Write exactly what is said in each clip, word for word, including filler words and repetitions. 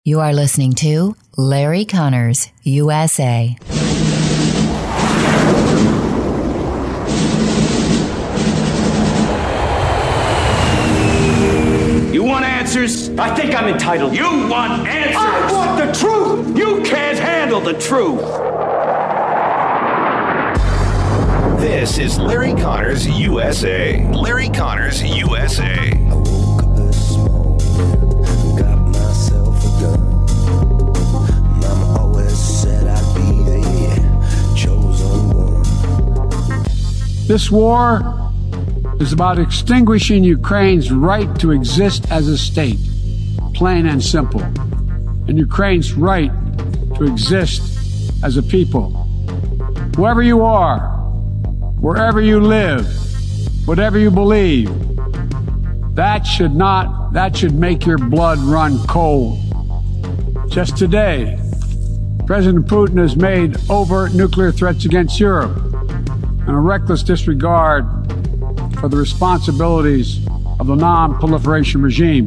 You are listening to Larry Connors, U S A. You want answers? I think I'm entitled. You want answers? I want the truth! You can't handle the truth! This is Larry Connors, U S A. Larry Connors, U S A. I woke up this morning, got myself a gun. Mama always said I'd be the chosen one. This war is about extinguishing Ukraine's right to exist as a state, plain and simple, and Ukraine's right to exist as a people. Whoever you are, wherever you live, whatever you believe, that should not, that should make your blood run cold. Just today, President Putin has made overt nuclear threats against Europe and a reckless disregard for the responsibilities of the non-proliferation regime.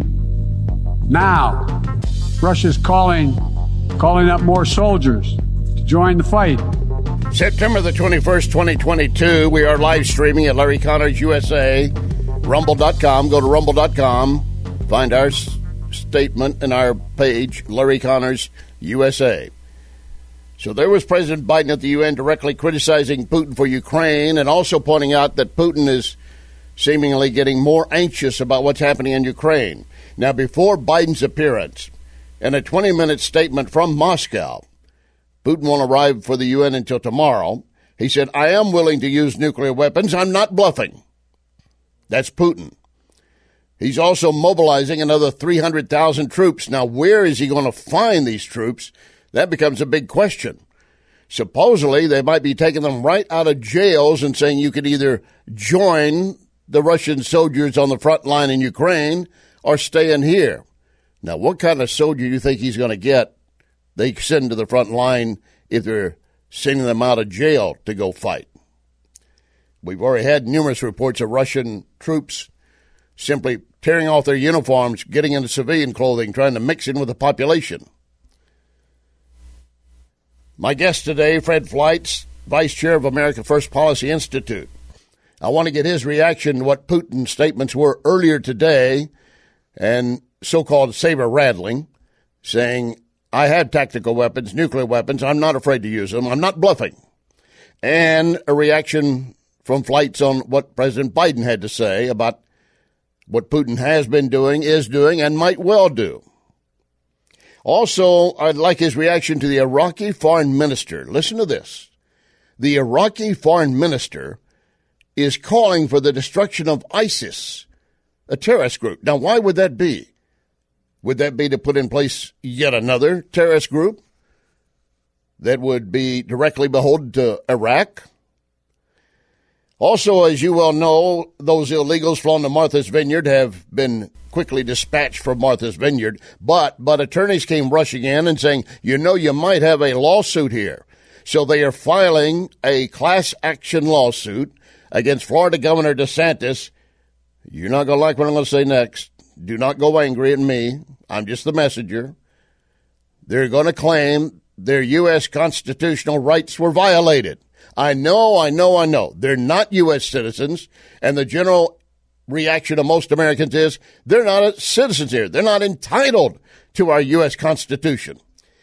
Now, Russia's calling, calling up more soldiers to join the fight. September the twenty-first, twenty twenty-two, we are live streaming at Larry Connors U S A, rumble dot com. Go to rumble dot com, find our s- statement and our page, Larry Connors U S A. So there was President Biden at the U N directly criticizing Putin for Ukraine and also pointing out that Putin is seemingly getting more anxious about what's happening in Ukraine. Now, before Biden's appearance, in a twenty-minute statement from Moscow, Putin won't arrive for the U N until tomorrow. He said, I am willing to use nuclear weapons. I'm not bluffing. That's Putin. He's also mobilizing another three hundred thousand troops. Now, where is he going to find these troops? That becomes a big question. Supposedly, they might be taking them right out of jails and saying you could either join the Russian soldiers on the front line in Ukraine or stay in here. Now, what kind of soldier do you think he's going to get they send to the front line if they're sending them out of jail to go fight? We've already had numerous reports of Russian troops simply tearing off their uniforms, getting into civilian clothing, trying to mix in with the population. My guest today, Fred Fleitz, Vice Chair of America First Policy Institute. I want to get his reaction to what Putin's statements were earlier today and so-called saber-rattling, saying, I have tactical weapons, nuclear weapons. I'm not afraid to use them. I'm not bluffing. And a reaction from Fleitz on what President Biden had to say about what Putin has been doing, is doing, and might well do. Also, I'd like his reaction to the Iraqi foreign minister. Listen to this. The Iraqi foreign minister is calling for the destruction of ISIS, a terrorist group. Now, why would that be? Would that be to put in place yet another terrorist group that would be directly beholden to Iraq? Also, as you well know, those illegals flown to Martha's Vineyard have been quickly dispatched from Martha's Vineyard, but but attorneys came rushing in and saying, you know, you might have a lawsuit here. So they are filing a class action lawsuit against Florida Governor DeSantis. You're not going to like what I'm going to say next. Do not go angry at me. I'm just the messenger. They're going to claim their U S constitutional rights were violated. I know, I know, I know. They're not U S citizens, and the general reaction of most Americans is they're not citizens here. They're not entitled to our U S Constitution.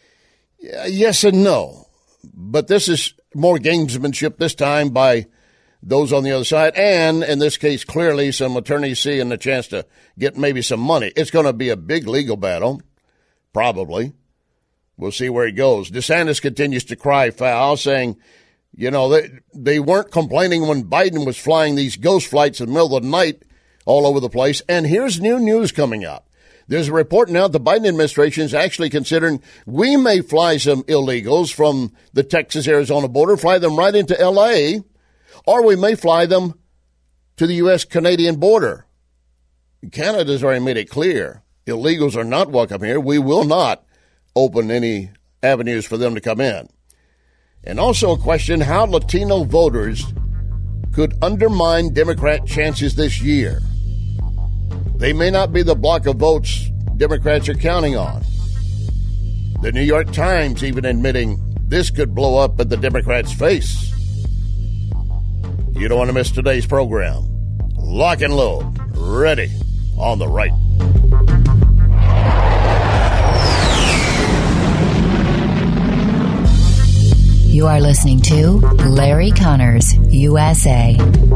Yes and no, but this is more gamesmanship this time by those on the other side, and in this case, clearly some attorneys seeing the chance to get maybe some money. It's going to be a big legal battle, probably. We'll see where it goes. DeSantis continues to cry foul, saying, you know, they, they weren't complaining when Biden was flying these ghost flights in the middle of the night all over the place. And here's new news coming out. There's a report now the Biden administration is actually considering we may fly some illegals from the Texas-Arizona border, fly them right into L A, or we may fly them to the U S Canadian border. Canada's already made it clear. Illegals are not welcome here. We will not open any avenues for them to come in. And also a question how Latino voters could undermine Democrat chances this year. They may not be the block of votes Democrats are counting on. The New York Times even admitting this could blow up at the Democrats' face. You don't want to miss today's program. Lock and load. Ready on the right. You are listening to Larry Connors, U S A.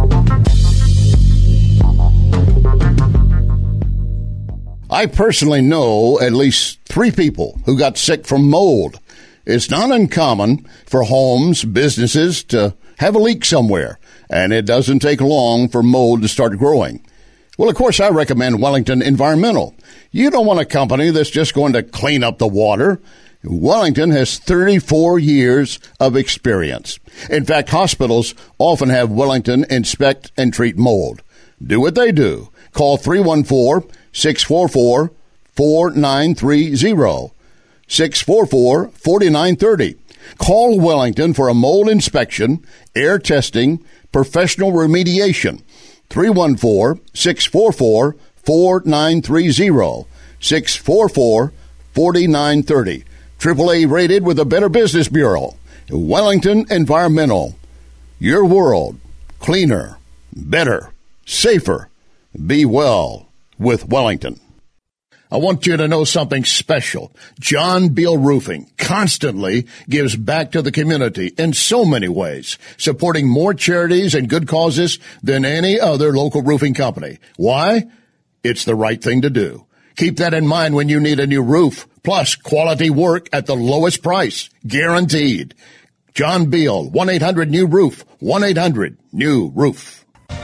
I personally know at least three people who got sick from mold. It's not uncommon for homes, businesses to have a leak somewhere, and it doesn't take long for mold to start growing. Well, of course, I recommend Wellington Environmental. You don't want a company that's just going to clean up the water. Wellington has thirty-four years of experience. In fact, hospitals often have Wellington inspect and treat mold. Do what they do. Call three one four, six four four, four nine three zero, six four four, four nine three zero. Call Wellington for a mold inspection, air testing, professional remediation. three one four, six four four, four nine three zero, six four four, four nine three zero. triple A rated with a Better Business Bureau. Wellington Environmental. Your world. Cleaner. Better. Safer. Be well with Wellington. I want you to know something special. John Beal Roofing constantly gives back to the community in so many ways, supporting more charities and good causes than any other local roofing company. Why? It's the right thing to do. Keep that in mind when you need a new roof, plus quality work at the lowest price, guaranteed. John Beal, one eight hundred new roof, one eight hundred new roof.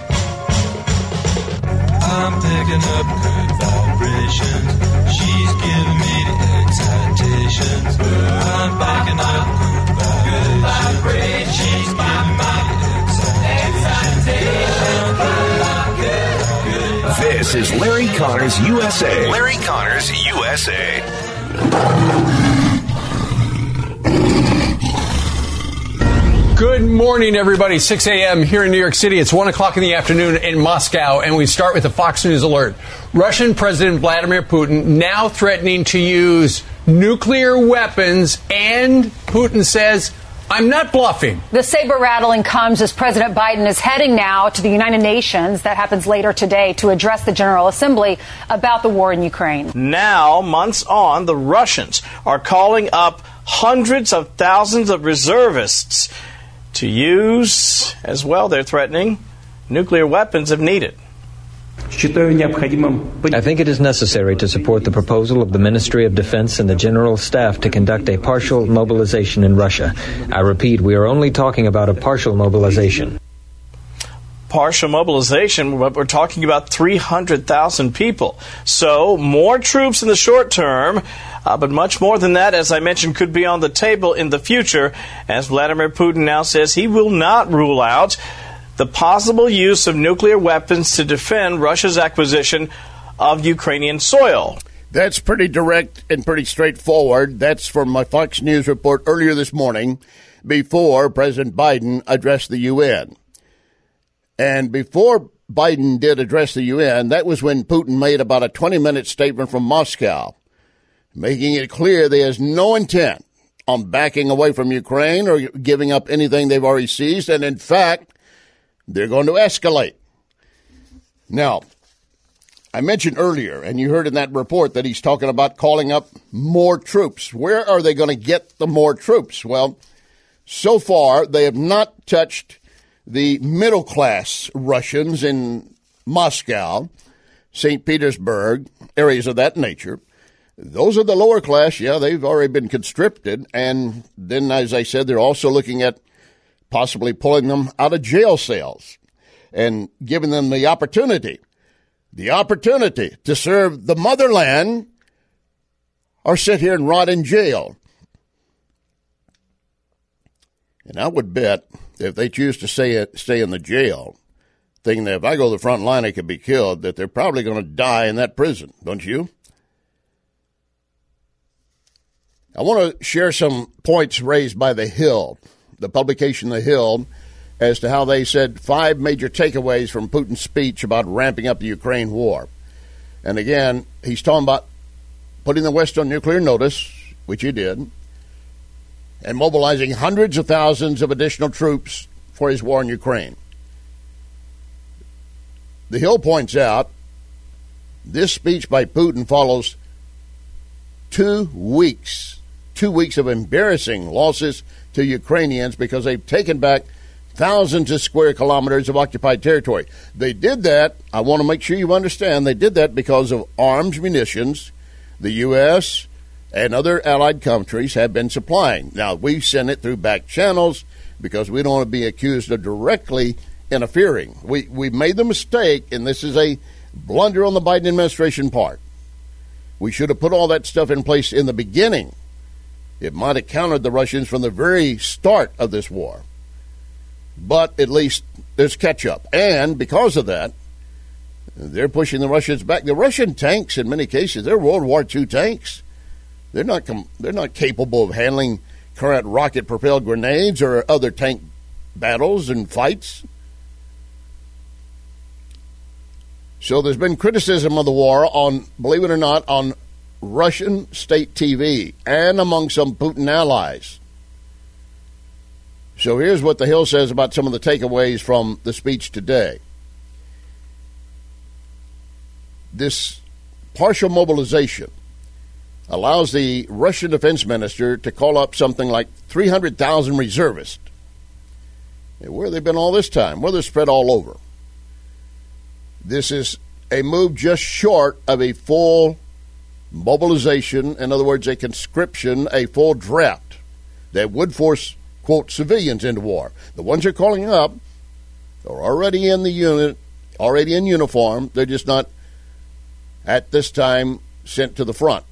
I'm picking up good vibrations. She's giving me the excitations. I'm picking up good vibrations. She's giving me the excitations. This is Larry Connors U S A. Larry Connors U S A. Good morning, everybody. six a.m. here in New York City. It's one o'clock in the afternoon in Moscow, and we start with a Fox News alert. Russian President Vladimir Putin now threatening to use nuclear weapons, and Putin says, I'm not bluffing. The saber rattling comes as President Biden is heading now to the United Nations. That happens later today to address the General Assembly about the war in Ukraine. Now, months on, the Russians are calling up hundreds of thousands of reservists to use, as well, they're threatening, nuclear weapons if needed. I think it is necessary to support the proposal of the Ministry of Defense and the General Staff to conduct a partial mobilization in Russia. I repeat, we are only talking about a partial mobilization. Partial mobilization, but we're talking about three hundred thousand people. So more troops in the short term, uh, but much more than that, as I mentioned, could be on the table in the future, as Vladimir Putin now says he will not rule out the possible use of nuclear weapons to defend Russia's acquisition of Ukrainian soil. That's pretty direct and pretty straightforward. That's from my Fox News report earlier this morning before President Biden addressed the U N. And before Biden did address the U N, that was when Putin made about a twenty-minute statement from Moscow, making it clear there is no intent on backing away from Ukraine or giving up anything they've already seized. And in fact, they're going to escalate. Now, I mentioned earlier, and you heard in that report, that he's talking about calling up more troops. Where are they going to get the more troops? Well, so far, they have not touched the middle-class Russians in Moscow, Saint Petersburg, areas of that nature. Those are the lower class. Yeah, they've already been conscripted. And then, as I said, they're also looking at possibly pulling them out of jail cells and giving them the opportunity, the opportunity to serve the motherland or sit here and rot in jail. And I would bet if they choose to stay, stay in the jail, thinking that if I go to the front line, I could be killed, that they're probably going to die in that prison, don't you? I want to share some points raised by The Hill, the publication The Hill, as to how they said five major takeaways from Putin's speech about ramping up the Ukraine war. And again, he's talking about putting the West on nuclear notice, which he did, and mobilizing hundreds of thousands of additional troops for his war in Ukraine. The Hill points out this speech by Putin follows two weeks, two weeks of embarrassing losses to Ukrainians because they've taken back thousands of square kilometers of occupied territory. They did that, I want to make sure you understand, they did that because of arms, munitions the U S and other allied countries have been supplying. Now, we send it through back channels because we don't want to be accused of directly interfering. We, we made the mistake, and this is a blunder on the Biden administration part. We should have put all that stuff in place in the beginning. It might have countered the Russians from the very start of this war. But at least there's catch-up. And because of that, they're pushing the Russians back. The Russian tanks, in many cases, they're World War Two tanks. They're not com- they're not capable of handling current rocket-propelled grenades or other tank battles and fights. So there's been criticism of the war on, believe it or not, on Russian state T V and among some Putin allies. So here's what the Hill says about some of the takeaways from the speech today. This partial mobilization allows the Russian defense minister to call up something like three hundred thousand reservists. Where have they been all this time? Well, they're spread all over. This is a move just short of a full mobilization, in other words, a conscription, a full draft that would force, quote, civilians into war. The ones they're calling up are already in the unit, already in uniform. They're just not, at this time, sent to the front.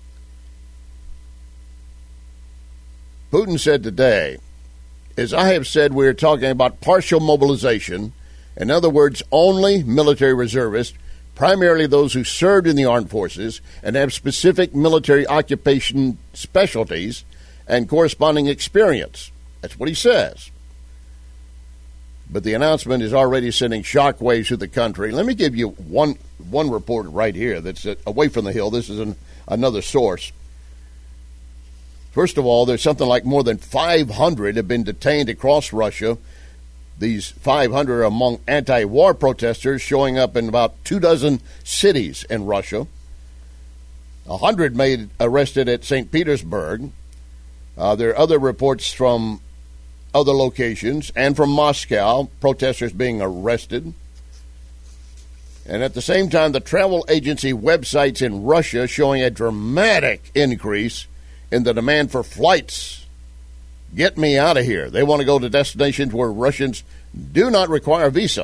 Putin said today, as I have said, we're talking about partial mobilization. In other words, only military reservists, primarily those who served in the armed forces and have specific military occupation specialties and corresponding experience. That's what he says. But the announcement is already sending shockwaves through the country. Let me give you one one report right here that's away from the Hill. This is an, another source. First of all, there's something like more than five hundred have been detained across Russia. These five hundred are among anti-war protesters showing up in about two dozen cities in Russia. one hundred made arrested at Saint Petersburg. Uh, there are other reports from other locations and from Moscow, protesters being arrested. And at the same time, the travel agency websites in Russia showing a dramatic increase in the demand for flights. Get me out of here. They want to go to destinations where Russians do not require a visa.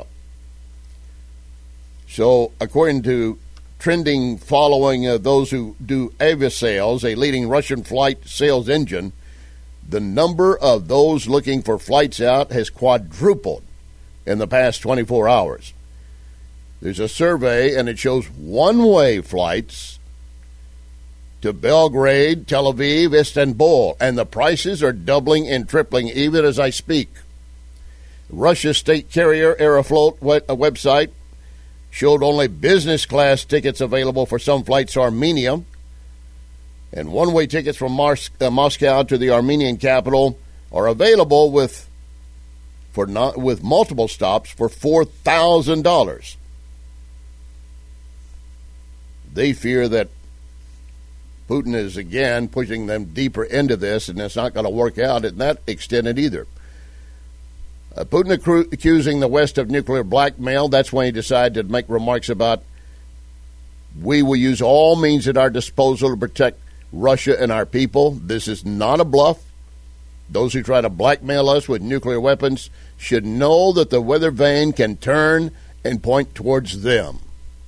So, according to trending following uh, those who do Aviasales, a leading Russian flight sales engine, the number of those looking for flights out has quadrupled in the past twenty-four hours. There's a survey, and it shows one-way flights to Belgrade, Tel Aviv, Istanbul, and the prices are doubling and tripling even as I speak. Russia's state carrier Aeroflot a website showed only business class tickets available for some flights to Armenia, and one-way tickets from Mars- uh, Moscow to the Armenian capital are available with for not, with multiple stops for four thousand dollars. They fear that Putin is again pushing them deeper into this, and it's not going to work out in that extent either. Uh, Putin accru- accusing the West of nuclear blackmail. That's when he decided to make remarks about, we will use all means at our disposal to protect Russia and our people. This is not a bluff. Those who try to blackmail us with nuclear weapons should know that the weather vane can turn and point towards them.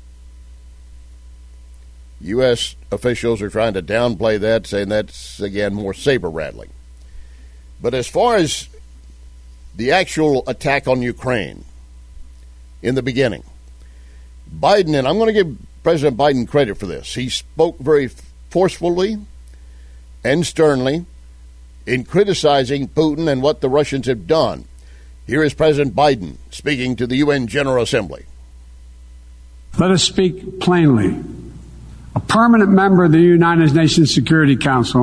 U S officials are trying to downplay that, saying that's, again, more saber-rattling. But as far as the actual attack on Ukraine in the beginning, Biden, and I'm going to give President Biden credit for this, he spoke very forcefully and sternly in criticizing Putin and what the Russians have done. Here is President Biden speaking to the U N General Assembly. Let us speak plainly. A permanent member of the United Nations Security Council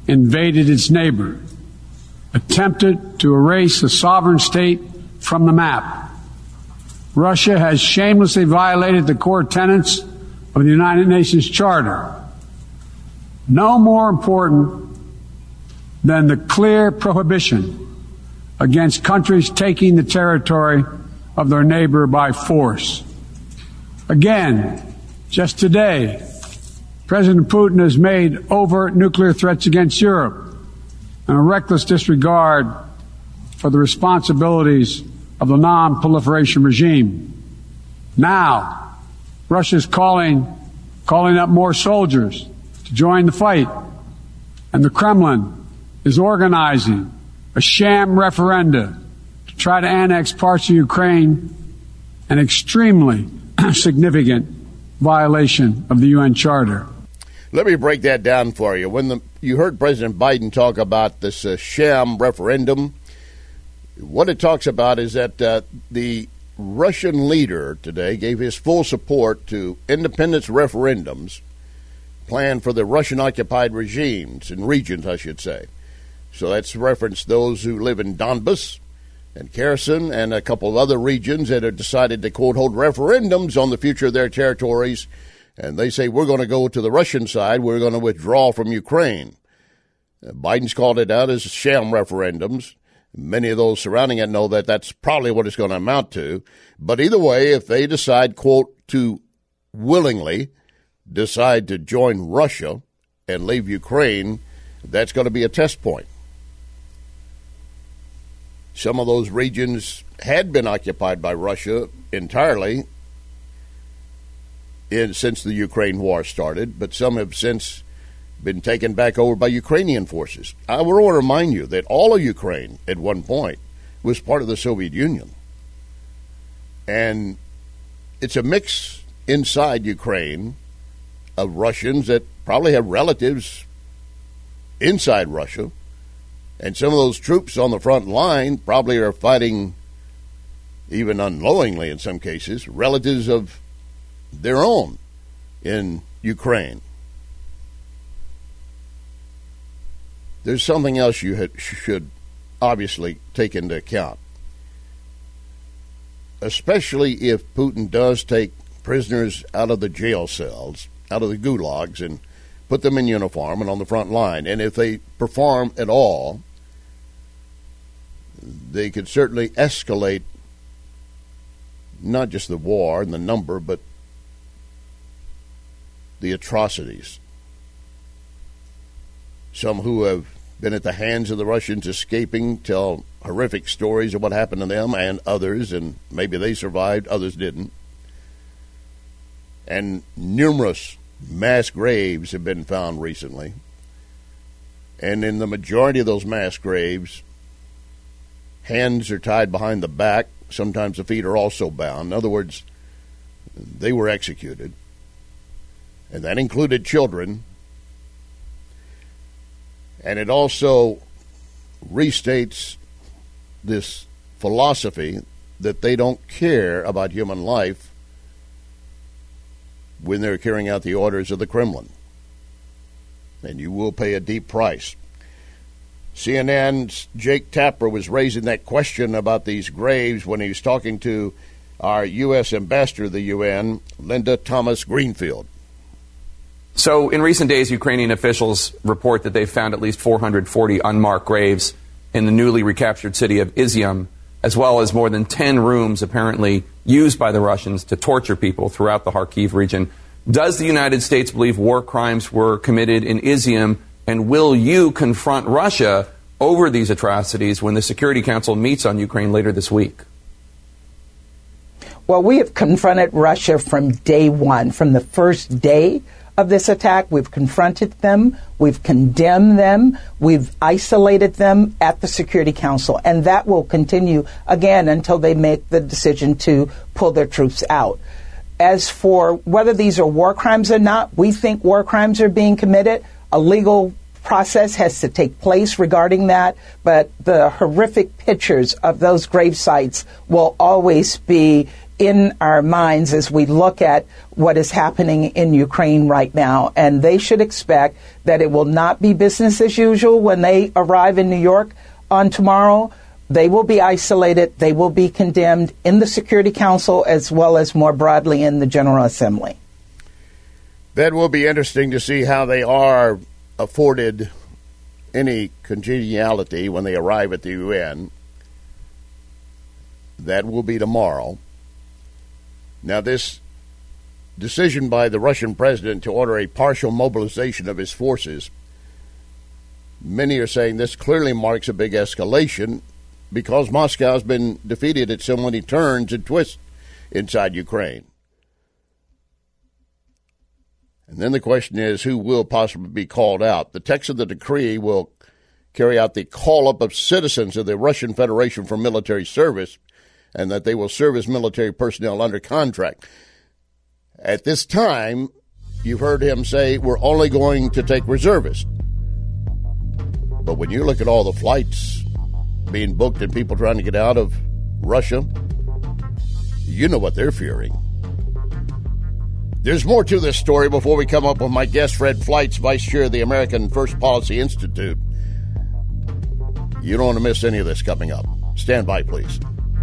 invaded its neighbor, attempted to erase a sovereign state from the map. Russia has shamelessly violated the core tenets of the United Nations Charter. No more important than the clear prohibition against countries taking the territory of their neighbor by force. Again, just today, President Putin has made overt nuclear threats against Europe and a reckless disregard for the responsibilities of the non-proliferation regime. Now, Russia's calling, calling up more soldiers to join the fight, and the Kremlin is organizing a sham referenda to try to annex parts of Ukraine, an extremely significant violation of the U N Charter. Let me break that down for you. When the, you heard President Biden talk about this uh, sham referendum, what it talks about is that uh, the Russian leader today gave his full support to independence referendums planned for the Russian-occupied regimes and regions, I should say. So that's referenced those who live in Donbas and Kherson and a couple of other regions that have decided to, quote, hold referendums on the future of their territories. And they say, we're going to go to the Russian side. We're going to withdraw from Ukraine. Uh, Biden's called it out as sham referendums. Many of those surrounding it know that that's probably what it's going to amount to. But either way, if they decide, quote, to willingly decide to join Russia and leave Ukraine, that's going to be a test point. Some of those regions had been occupied by Russia entirely in, since the Ukraine war started, but some have since been taken back over by Ukrainian forces. I will remind you that all of Ukraine at one point was part of the Soviet Union. And it's a mix inside Ukraine of Russians that probably have relatives inside Russia. And some of those troops on the front line probably are fighting, even unknowingly in some cases, relatives of their own in Ukraine. There's something else you had, should obviously take into account, especially if Putin does take prisoners out of the jail cells, out of the gulags, and put them in uniform and on the front line. And if they perform at all, they could certainly escalate not just the war and the number, but the atrocities. Some who have been at the hands of the Russians escaping tell horrific stories of what happened to them and others, and maybe they survived, others didn't. And numerous mass graves have been found recently. And in the majority of those mass graves, hands are tied behind the back. Sometimes the feet are also bound. In other words, they were executed. And that included children. And it also restates this philosophy that they don't care about human life when they're carrying out the orders of the Kremlin. And you will pay a deep price. C N N's Jake Tapper was raising that question about these graves when he was talking to our U S ambassador to the U N, Linda Thomas-Greenfield. So in recent days, Ukrainian officials report that they've found at least four hundred forty unmarked graves in the newly recaptured city of Izium, as well as more than ten rooms apparently used by the Russians to torture people throughout the Kharkiv region. Does the United States believe war crimes were committed in Izium, and will you confront Russia over these atrocities when the Security Council meets on Ukraine later this week? Well, we have confronted Russia from day one, from the first day of this attack. We've confronted them, we've condemned them, we've isolated them at the Security Council, and that will continue again until they make the decision to pull their troops out. As for whether these are war crimes or not, we think war crimes are being committed. A legal process has to take place regarding that, but the horrific pictures of those grave sites will always be in our minds as we look at what is happening in Ukraine right now. And they should expect that it will not be business as usual when they arrive in New York on tomorrow. They will be isolated. They will be condemned in the Security Council as well as more broadly in the General Assembly. That will be interesting to see how they are afforded any congeniality when they arrive at the U N. That will be tomorrow. Now, this decision by the Russian president to order a partial mobilization of his forces, many are saying this clearly marks a big escalation because Moscow has been defeated at so many turns and twists inside Ukraine. And then the question is, who will possibly be called out? The text of the decree will carry out the call-up of citizens of the Russian Federation for military service, and that they will serve as military personnel under contract. At this time, you've heard him say, we're only going to take reservists. But when you look at all the flights being booked and people trying to get out of Russia, you know what they're fearing. There's more to this story before we come up with my guest, Fred Fleitz, Vice Chair of the American First Policy Institute. You don't want to miss any of this coming up. Stand by, please.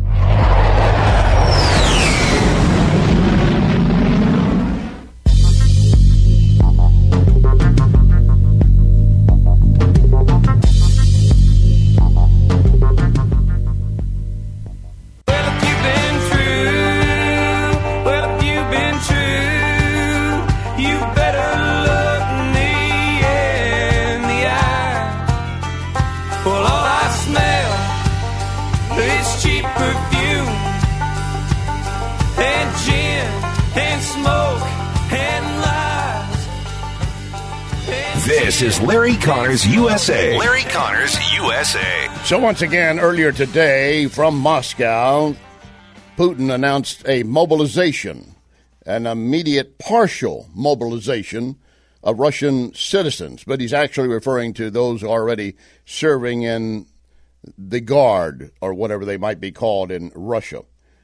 This is Larry Connors, U S A. Larry Connors, U S A. So once again, earlier today from Moscow, Putin announced a mobilization, an immediate partial mobilization of Russian citizens. But he's actually referring to those already serving in the Guard, or whatever they might be called in Russia.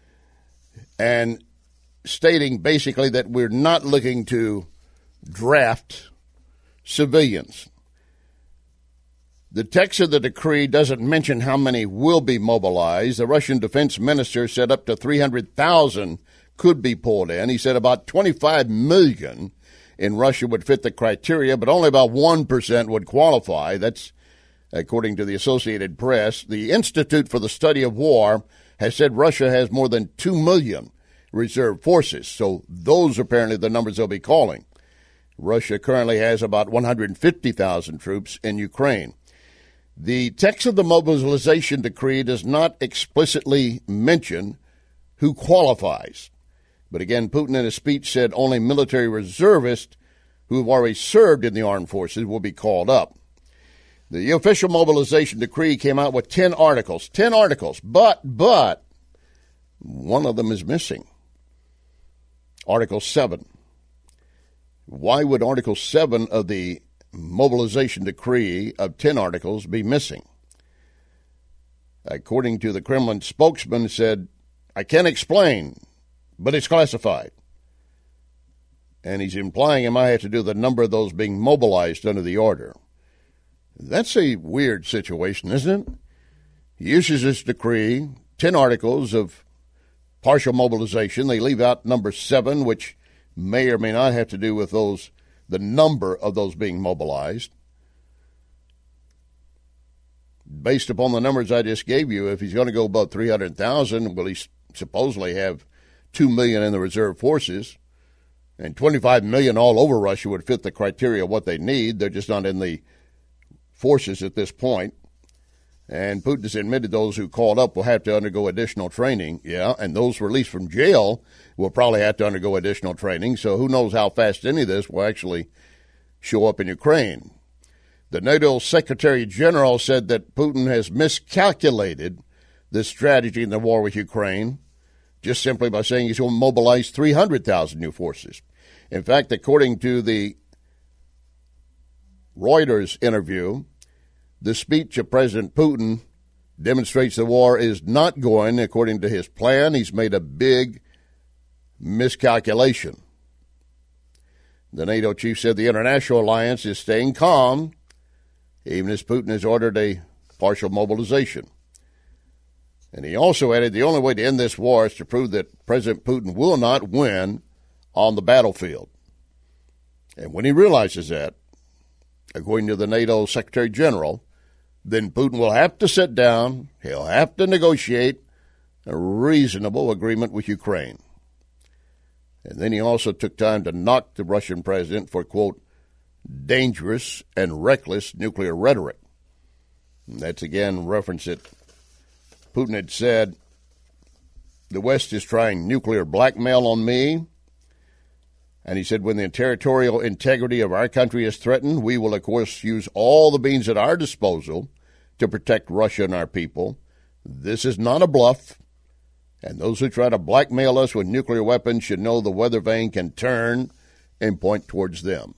And stating basically that we're not looking to draft civilians. The text of the decree doesn't mention how many will be mobilized. The Russian defense minister said up to three hundred thousand could be pulled in. He said about twenty-five million in Russia would fit the criteria, but only about one percent would qualify. That's according to the Associated Press. The Institute for the Study of War has said Russia has more than two million reserve forces, so those are apparently the numbers they'll be calling. Russia currently has about one hundred fifty thousand troops in Ukraine. The text of the mobilization decree does not explicitly mention who qualifies. But again, Putin in his speech said only military reservists who have already served in the armed forces will be called up. The official mobilization decree came out with ten articles. Ten articles, but, but, one of them is missing. Article seven. Why would Article seven of the mobilization decree of ten articles be missing? According to the Kremlin spokesman, said, I can't explain, but it's classified. And he's implying he might have to do the number of those being mobilized under the order. That's a weird situation, isn't it? He issues this decree, ten articles of partial mobilization. They leave out number seven, which may or may not have to do with those, the number of those being mobilized. Based upon the numbers I just gave you, if he's going to go above three hundred thousand, will he supposedly have two million in the reserve forces? And twenty-five million all over Russia would fit the criteria of what they need. They're just not in the forces at this point. And Putin has admitted those who called up will have to undergo additional training. Yeah, and those released from jail will probably have to undergo additional training. So who knows how fast any of this will actually show up in Ukraine. The NATO Secretary General said that Putin has miscalculated this strategy in the war with Ukraine, just simply by saying he's going to mobilize three hundred thousand new forces. In fact, according to the Reuters interview, the speech of President Putin demonstrates the war is not going according to his plan. He's made a big miscalculation. The NATO chief said the international alliance is staying calm, even as Putin has ordered a partial mobilization. And he also added the only way to end this war is to prove that President Putin will not win on the battlefield. And when he realizes that, according to the NATO Secretary General, then Putin will have to sit down, he'll have to negotiate a reasonable agreement with Ukraine. And then he also took time to knock the Russian president for, quote, dangerous and reckless nuclear rhetoric. And that's again reference that Putin had said, the West is trying nuclear blackmail on me. And he said, when the territorial integrity of our country is threatened, we will, of course, use all the means at our disposal to protect Russia and our people. This is not a bluff. And those who try to blackmail us with nuclear weapons should know the weather vane can turn and point towards them.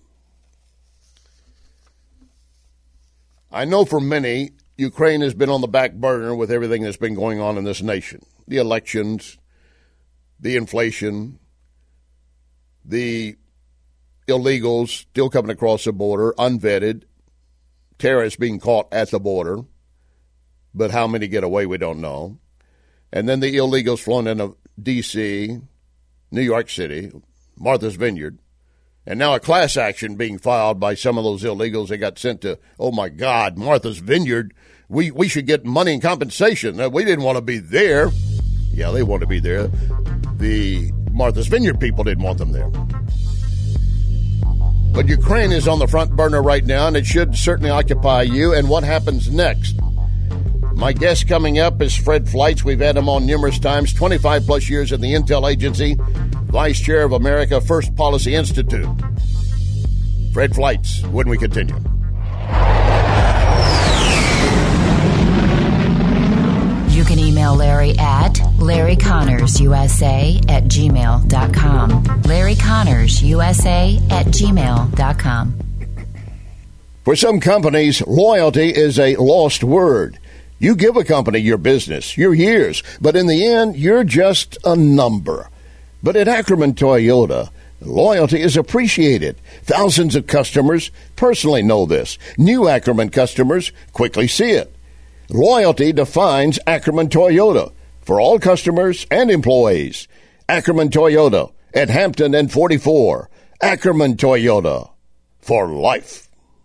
I know for many, Ukraine has been on the back burner with everything that's been going on in this nation. The elections, the inflation, the illegals still coming across the border, unvetted, terrorists being caught at the border, but how many get away, we don't know. And then the illegals flown into D C, New York City, Martha's Vineyard, and now a class action being filed by some of those illegals that got sent to, oh my God, Martha's Vineyard. We we should get money and compensation. We didn't want to be there. Yeah, they want to be there. The Martha's Vineyard people didn't want them there. But Ukraine is on the front burner right now, and it should certainly occupy you. And what happens next? My guest coming up is Fred Fleitz. We've had him on numerous times, twenty-five plus years in the Intel Agency, Vice Chair of America First Policy Institute. Fred Fleitz, when we continue. You can email Larry at Larry Connors U S A at gmail dot com. Larry Connors U S A at gmail dot com. For some companies, loyalty is a lost word. You give a company your business, your years, but in the end, you're just a number. But at Ackerman Toyota, loyalty is appreciated. Thousands of customers personally know this. New Ackerman customers quickly see it. Loyalty defines Ackerman Toyota for all customers and employees. Ackerman Toyota at Hampton and forty-four. Ackerman Toyota for life.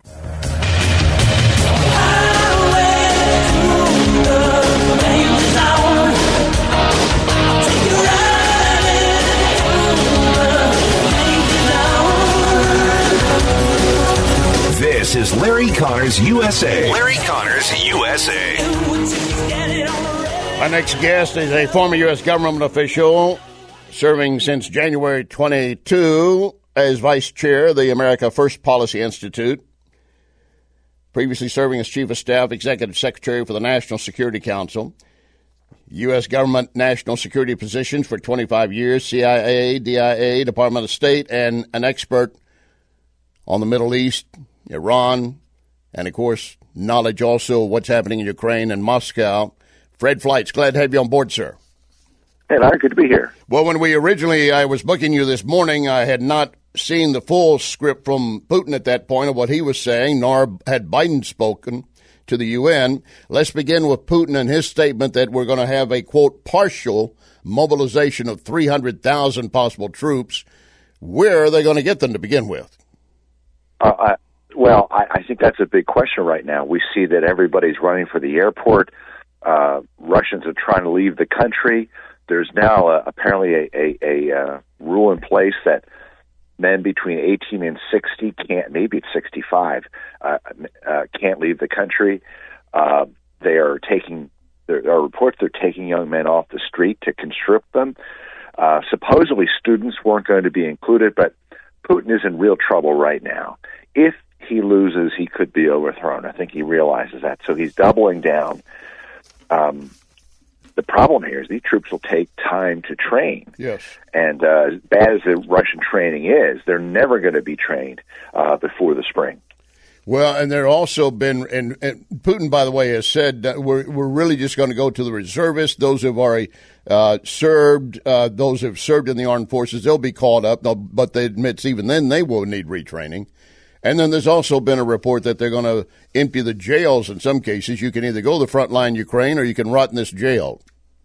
This is Larry Connors U S A. Larry Connors U S A. Our next guest is a former U S government official serving since January twenty-second as vice chair of the America First Policy Institute, previously serving as chief of staff, executive secretary for the National Security Council, U S government national security positions for twenty-five years, C I A, D I A, Department of State, and an expert on the Middle East, Iran, and, of course, knowledge also of what's happening in Ukraine and Moscow. Fred Fleitz, glad to have you on board, sir. Hey, Larry, good to be here. Well, when we originally, I was booking you this morning, I had not seen the full script from Putin at that point of what he was saying, nor had Biden spoken to the U N. Let's begin with Putin and his statement that we're going to have a, quote, partial mobilization of three hundred thousand possible troops. Where are they going to get them to begin with? Uh, I, well, I, I think that's a big question right now. We see that everybody's running for the airport. Uh, Russians are trying to leave the country. There's now uh, apparently a, a, a uh, rule in place that men between eighteen and sixty can't, maybe it's sixty-five, uh, uh, can't leave the country. Uh, they are taking, there are reports they're taking young men off the street to conscript them. Uh, supposedly students weren't going to be included, but Putin is in real trouble right now. If he loses, he could be overthrown. I think he realizes that. So he's doubling down. Um, the problem here is these troops will take time to train. Yes. And uh, as bad as the Russian training is, they're never going to be trained uh, before the spring. Well, and there also been, and, and Putin, by the way, has said that we're we're really just going to go to the reservists, those who have already uh, served, uh, those who have served in the armed forces. They'll be called up, but they admits even then they will need retraining. And then there's also been a report that they're going to empty the jails in some cases. You can either go to the front line Ukraine or you can rot in this jail.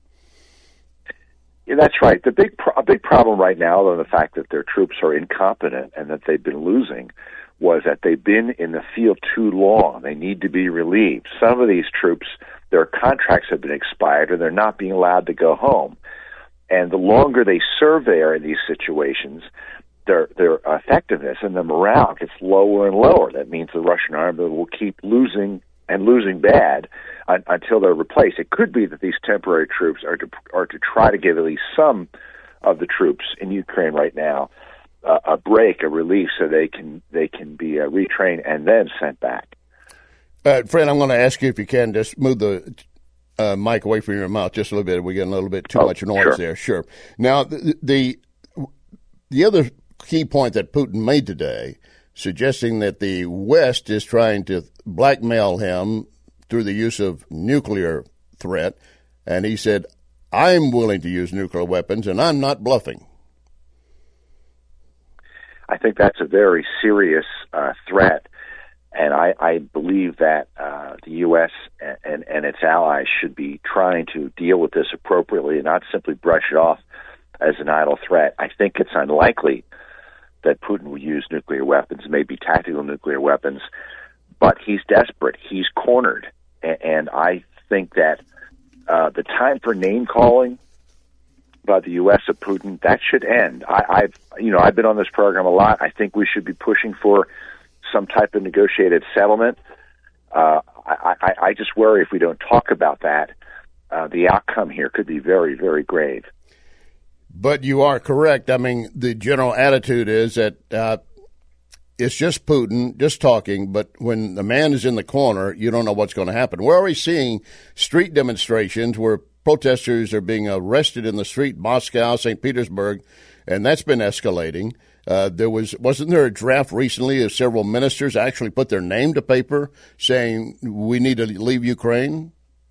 Yeah, that's right. The big pro- a big problem right now, though, the fact that their troops are incompetent and that they've been losing, was that they've been in the field too long. They need to be relieved. Some of these troops, their contracts have been expired and they're not being allowed to go home. And the longer they serve there in these situations, their their effectiveness and their morale gets lower and lower. That means the Russian army will keep losing and losing bad uh, until they're replaced. It could be that these temporary troops are to are to try to give at least some of the troops in Ukraine right now uh, a break, a relief, so they can they can be uh, retrained and then sent back. Uh, Fred, I'm going to ask you if you can just move the uh, mic away from your mouth just a little bit. We're getting a little bit too oh, much noise sure. there. Sure. Now, the, the the other key point that Putin made today, suggesting that the West is trying to blackmail him through the use of nuclear threat, and he said, I'm willing to use nuclear weapons, and I'm not bluffing. I think that's a very serious uh, threat, and I, I believe that uh, the U S and, and, and its allies should be trying to deal with this appropriately and not simply brush it off as an idle threat. I think it's unlikely that Putin will use nuclear weapons, maybe tactical nuclear weapons, but he's desperate. He's cornered. And I think that uh, the time for name-calling by the U S of Putin, that should end. I, I've, you know, I've been on this program a lot. I think we should be pushing for some type of negotiated settlement. Uh, I, I, I just worry if we don't talk about that, uh, the outcome here could be very, very grave. But you are correct. I mean, the general attitude is that uh, it's just Putin, just talking, but when the man is in the corner, you don't know what's going to happen. We're already seeing street demonstrations where protesters are being arrested in the street, Moscow, Saint Petersburg, and that's been escalating. Uh, there was, wasn't there a draft recently of several ministers actually put their name to paper saying we need to leave Ukraine?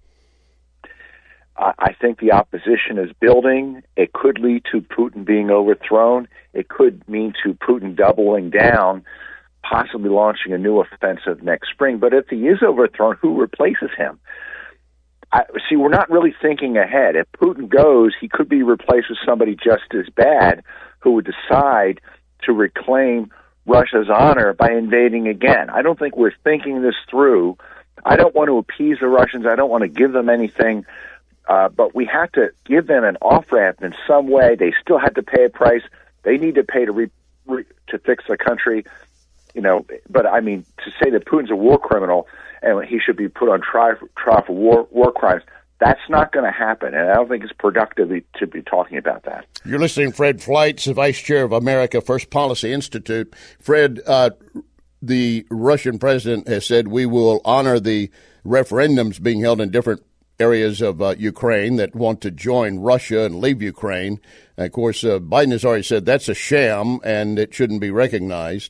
I think the opposition is building. It could lead to Putin being overthrown. It could mean to Putin doubling down, possibly launching a new offensive next spring. But if he is overthrown, who replaces him? I, see, we're not really thinking ahead. If Putin goes, he could be replaced with somebody just as bad who would decide to reclaim Russia's honor by invading again. I don't think we're thinking this through. I don't want to appease the Russians. I don't want to give them anything. Uh, but we have to give them an off-ramp in some way. They still have to pay a price. They need to pay to re, re, to fix the country, you know. But I mean, to say that Putin's a war criminal and he should be put on trial, trial for war war crimes, that's not going to happen. And I don't think it's productive to be talking about that. You're listening to Fred Fleitz, the Vice Chair of America First Policy Institute. Fred, uh, the Russian president has said we will honor the referendums being held in different areas of uh, Ukraine that want to join Russia and leave Ukraine. And of course, uh, Biden has already said that's a sham and it shouldn't be recognized.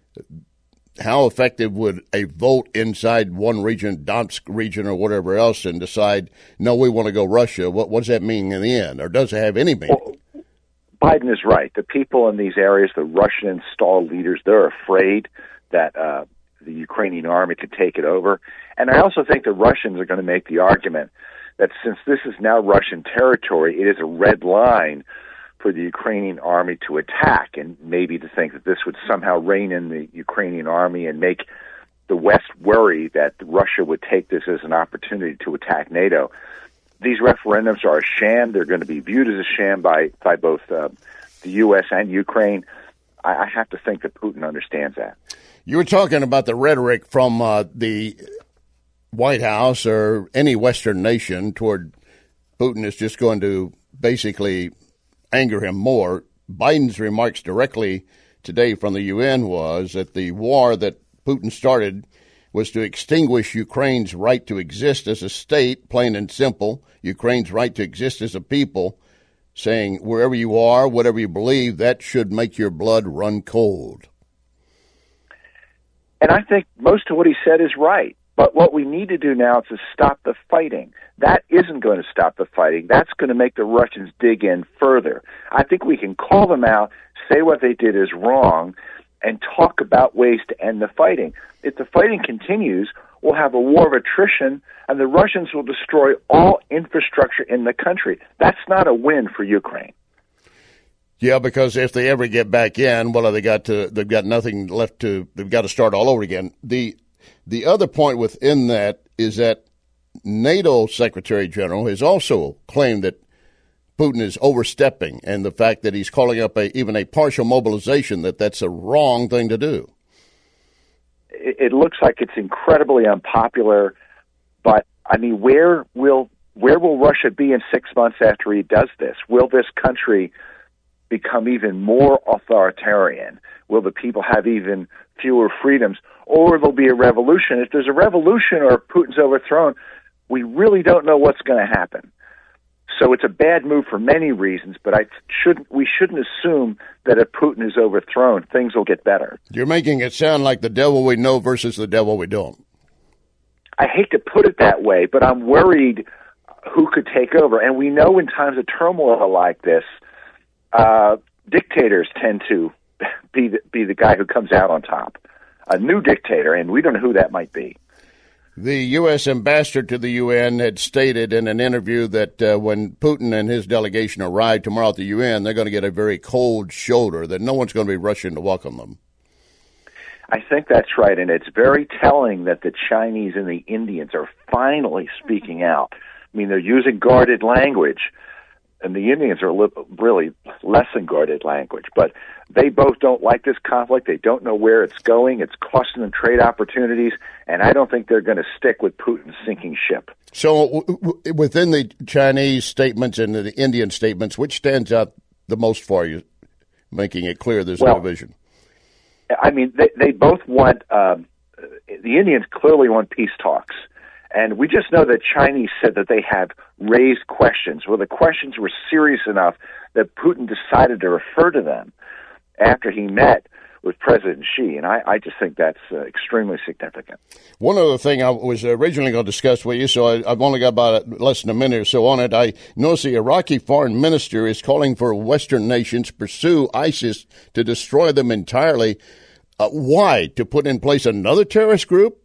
How effective would a vote inside one region, Donetsk region or whatever else, and decide, no, we want to go Russia? What, what does that mean in the end? Or does it have any meaning? Well, Biden is right. The people in these areas, the Russian installed leaders, they're afraid that uh, the Ukrainian army could take it over. And I also think the Russians are going to make the argument that since this is now Russian territory, it is a red line for the Ukrainian army to attack, and maybe to think that this would somehow rein in the Ukrainian army and make the West worry that Russia would take this as an opportunity to attack NATO. These referendums are a sham. They're going to be viewed as a sham by, by both uh, the U S and Ukraine. I, I have to think that Putin understands that. You were talking about the rhetoric from uh, the White House or any Western nation toward Putin is just going to basically anger him more. Biden's remarks directly today from the U N was that the war that Putin started was to extinguish Ukraine's right to exist as a state, plain and simple, Ukraine's right to exist as a people, saying wherever you are, whatever you believe, that should make your blood run cold. And I think most of what he said is right. But what we need to do now is to stop the fighting. That isn't going to stop the fighting. That's going to make the Russians dig in further. I think we can call them out, say what they did is wrong, and talk about ways to end the fighting. If the fighting continues, we'll have a war of attrition, and the Russians will destroy all infrastructure in the country. That's not a win for Ukraine. Yeah, because if they ever get back in, well, they got to, they've got nothing left to, they've got to start all over again. The The other point within that is that NATO Secretary General has also claimed that Putin is overstepping, and the fact that he's calling up a, even a partial mobilization, that that's a wrong thing to do. It, it looks like it's incredibly unpopular, but I mean, where will where will Russia be in six months after he does this? Will this country become even more authoritarian? Will the people have even fewer freedoms? Or there'll be a revolution. If there's a revolution or Putin's overthrown, we really don't know what's going to happen. So it's a bad move for many reasons, but I shouldn't, we shouldn't assume that if Putin is overthrown, things will get better. You're making it sound like the devil we know versus the devil we don't. I hate to put it that way, but I'm worried who could take over. And we know in times of turmoil like this, uh, dictators tend to be the, be the guy who comes out on top. A new dictator, and we don't know who that might be. The U S ambassador to the U N had stated in an interview that uh, when Putin and his delegation arrive tomorrow at the U N, they're going to get a very cold shoulder, that no one's going to be rushing to welcome them. I think that's right, and it's very telling that the Chinese and the Indians are finally speaking out. I mean, they're using guarded language, and the Indians are li- really less than guarded language, but they both don't like this conflict. They don't know where it's going. It's costing them trade opportunities, and I don't think they're going to stick with Putin's sinking ship. So w- w- within the Chinese statements and the Indian statements, which stands out the most for you, making it clear there's well, no division? I mean, they, they both want, um, the Indians clearly want peace talks. And we just know that Chinese said that they have raised questions. Well, the questions were serious enough that Putin decided to refer to them after he met with President Xi, and I, I just think that's uh, extremely significant. One other thing I was originally going to discuss with you, so I, I've only got about less than a minute or so on it. I noticed the Iraqi foreign minister is calling for Western nations to pursue ISIS to destroy them entirely. Uh, why? To put in place another terrorist group?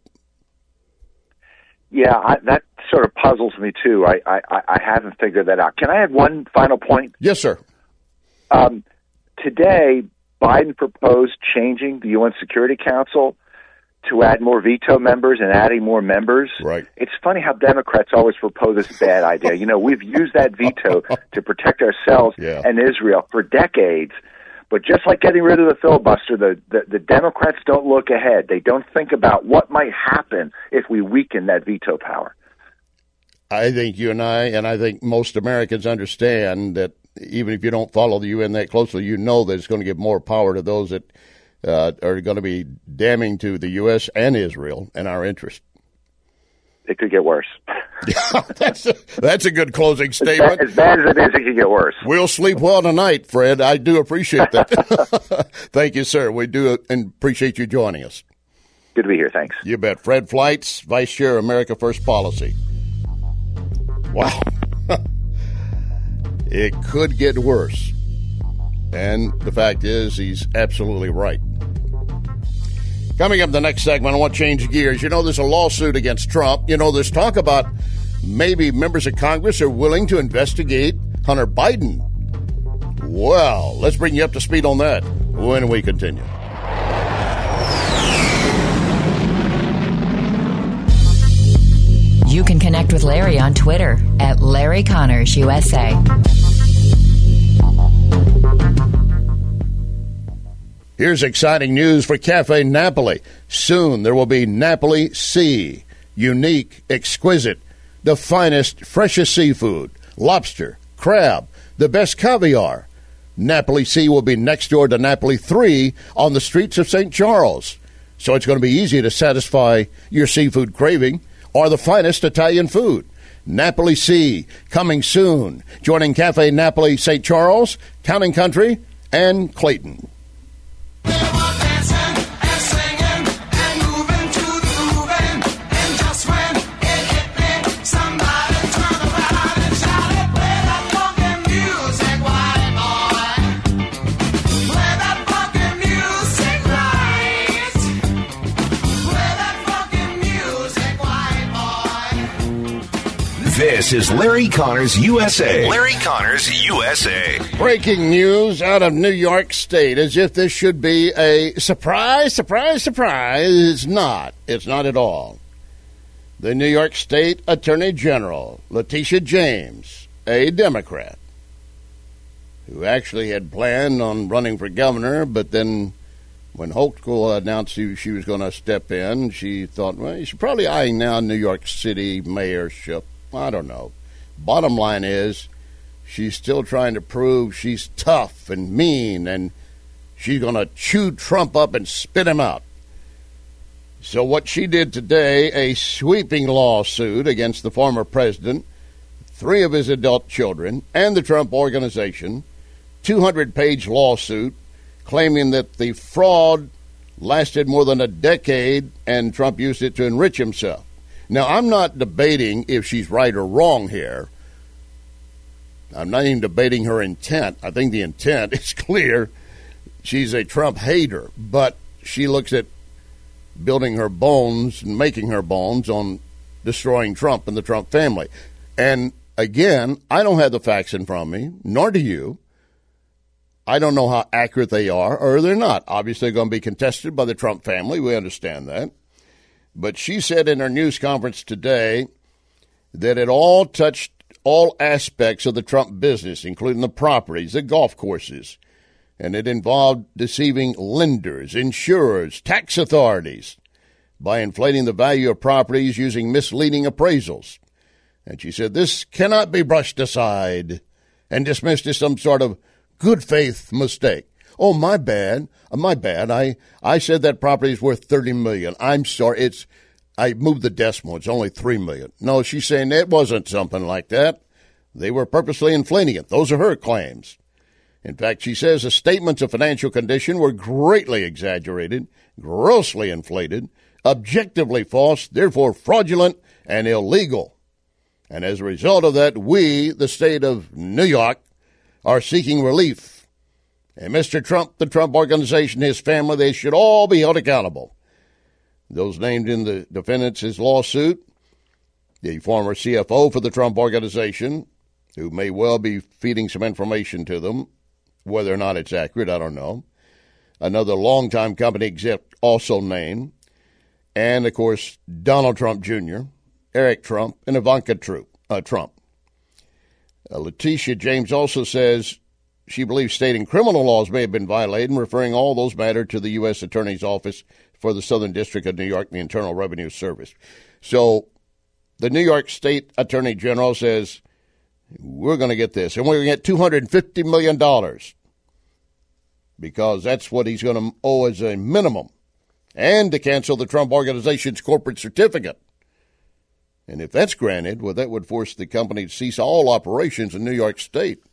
Yeah, I, that sort of puzzles me, too. I, I, I haven't figured that out. Can I have one final point? Yes, sir. Um, today, Biden proposed changing the U N Security Council to add more veto members and adding more members. Right. It's funny how Democrats always propose this bad idea. You know, we've used that veto to protect ourselves yeah. and Israel for decades. But just like getting rid of the filibuster, the, the, the Democrats don't look ahead. They don't think about what might happen if we weaken that veto power. I think you and I, and I think most Americans understand that even if you don't follow the U N that closely, you know that it's going to give more power to those that uh, are going to be damning to the U S and Israel and our interest. It could get worse. that's, a, that's a good closing statement. As bad, as bad as it is, it could get worse. We'll sleep well tonight, Fred. I do appreciate that. Thank you, sir. We do appreciate you joining us. Good to be here. Thanks. You bet. Fred Fleitz, Vice Chair, America First Policy. Wow. It could get worse. And the fact is, he's absolutely right. Coming up in the next segment, I want to change gears. You know, there's a lawsuit against Trump. You know, there's talk about maybe members of Congress are willing to investigate Hunter Biden. Well, let's bring you up to speed on that when we continue. You can connect with Larry on Twitter at Larry Connors U S A. Here's exciting news for Cafe Napoli. Soon there will be Napoli Sea. Unique, exquisite, the finest, freshest seafood, lobster, crab, the best caviar. Napoli Sea will be next door to Napoli three on the streets of Saint Charles. So it's going to be easy to satisfy your seafood craving or the finest Italian food. Napoli Sea, coming soon. Joining Cafe Napoli Saint Charles, Town and Country, and Clayton. They were dancing and singing and This is Larry Connors U S A. Larry Connors U S A. Breaking news out of New York State, as if this should be a surprise, surprise, surprise. It's not. It's not at all. The New York State Attorney General, Letitia James, a Democrat, who actually had planned on running for governor, but then when Hochul announced she was going to step in, she thought, well, she's probably eyeing now New York City mayorship. I don't know. Bottom line is, she's still trying to prove she's tough and mean, and she's going to chew Trump up and spit him out. So what she did today, a sweeping lawsuit against the former president, three of his adult children, and the Trump Organization, two hundred page lawsuit claiming that the fraud lasted more than a decade and Trump used it to enrich himself. Now, I'm not debating if she's right or wrong here. I'm not even debating her intent. I think the intent is clear. She's a Trump hater, but she looks at building her bones and making her bones on destroying Trump and the Trump family. And again, I don't have the facts in front of me, nor do you. I don't know how accurate they are, or they're not. Obviously, they're going to be contested by the Trump family. We understand that. But she said in her news conference today that it all touched all aspects of the Trump business, including the properties, the golf courses, and it involved deceiving lenders, insurers, tax authorities by inflating the value of properties using misleading appraisals. And she said this cannot be brushed aside and dismissed as some sort of good faith mistake. Oh, my bad. My bad. I, I said that property is worth thirty million dollars. I'm sorry. It's I moved the decimal. It's only three million dollars. No, she's saying it wasn't something like that. They were purposely inflating it. Those are her claims. In fact, she says the statements of financial condition were greatly exaggerated, grossly inflated, objectively false, therefore fraudulent and illegal. And as a result of that, we, the state of New York, are seeking relief. And Mister Trump, the Trump Organization, his family, they should all be held accountable. Those named in the defendants' lawsuit, the former C F O for the Trump Organization, who may well be feeding some information to them, whether or not it's accurate, I don't know. Another longtime company exec also named. And, of course, Donald Trump Junior, Eric Trump, and Ivanka Trump. Uh, Trump. Uh, Letitia James also says she believes state and criminal laws may have been violated, and referring all those matters to the U S Attorney's Office for the Southern District of New York, the Internal Revenue Service. So the New York State Attorney General says, we're going to get this, and we're going to get two hundred fifty million dollars because that's what he's going to owe as a minimum, and to cancel the Trump Organization's corporate certificate. And if that's granted, well, that would force the company to cease all operations in New York State.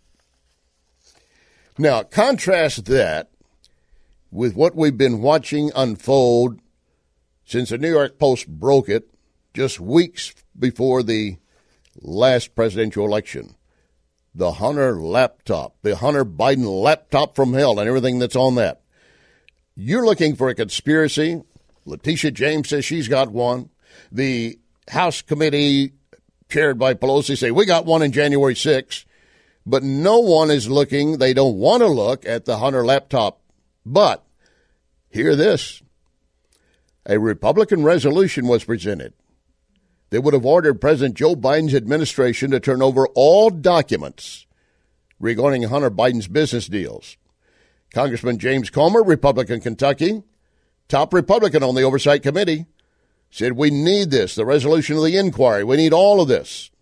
Now, contrast that with what we've been watching unfold since the New York Post broke it just weeks before the last presidential election. The Hunter laptop, the Hunter Biden laptop from hell and everything that's on that. You're looking for a conspiracy. Letitia James says she's got one. The House committee chaired by Pelosi say, we got one in January sixth, but no one is looking. They don't want to look at the Hunter laptop. But hear this. A Republican resolution was presented that would have ordered President Joe Biden's administration to turn over all documents regarding Hunter Biden's business deals. Congressman James Comer, Republican Kentucky, top Republican on the Oversight Committee, said we need this, the resolution of the inquiry. We need all of this.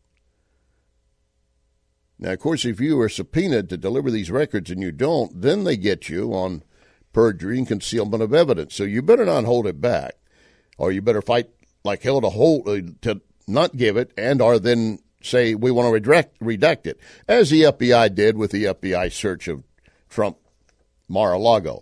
Now, of course, if you are subpoenaed to deliver these records and you don't, then they get you on perjury and concealment of evidence. So you better not hold it back, or you better fight like hell to hold to not give it, and or then say we want to redact, redact it, as the F B I did with the F B I search of Trump Mar-a-Lago.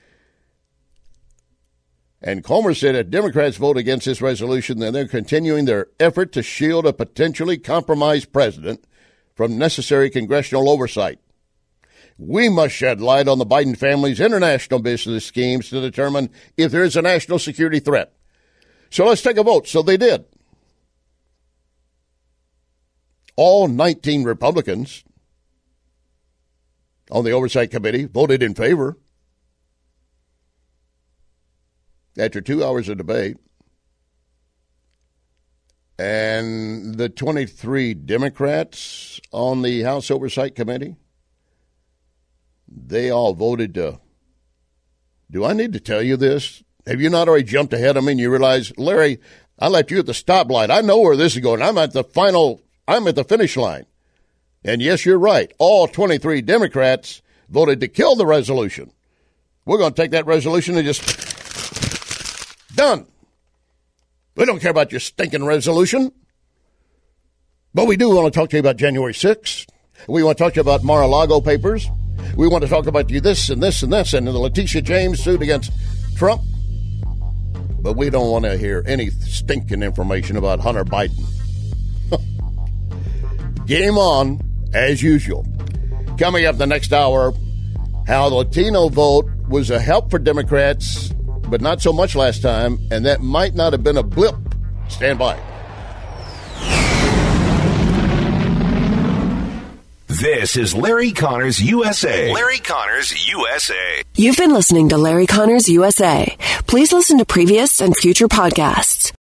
And Comer said if Democrats vote against this resolution, then they're continuing their effort to shield a potentially compromised president from necessary congressional oversight. We must shed light on the Biden family's international business schemes to determine if there is a national security threat. So let's take a vote. So they did. all nineteen Republicans on the Oversight Committee voted in favor after two hours of debate. And the twenty-three Democrats on the House Oversight Committee, they all voted to. Do I need to tell you this? Have you not already jumped ahead of me and you realize, Larry, I left you at the stoplight. I know where this is going. I'm at the final, I'm at the finish line. And yes, you're right. All twenty-three Democrats voted to kill the resolution. We're going to take that resolution and just done. We don't care about your stinking resolution. But we do want to talk to you about January sixth. We want to talk to you about Mar-a-Lago papers. We want to talk about you this and this and this and the Letitia James suit against Trump. But we don't want to hear any stinking information about Hunter Biden. Game on, as usual. Coming up the next hour, how the Latino vote was a help for Democrats, but not so much last time, and that might not have been a blip. Stand by. This is Larry Connors U S A. Larry Connors U S A. You've been listening to Larry Connors U S A. Please listen to previous and future podcasts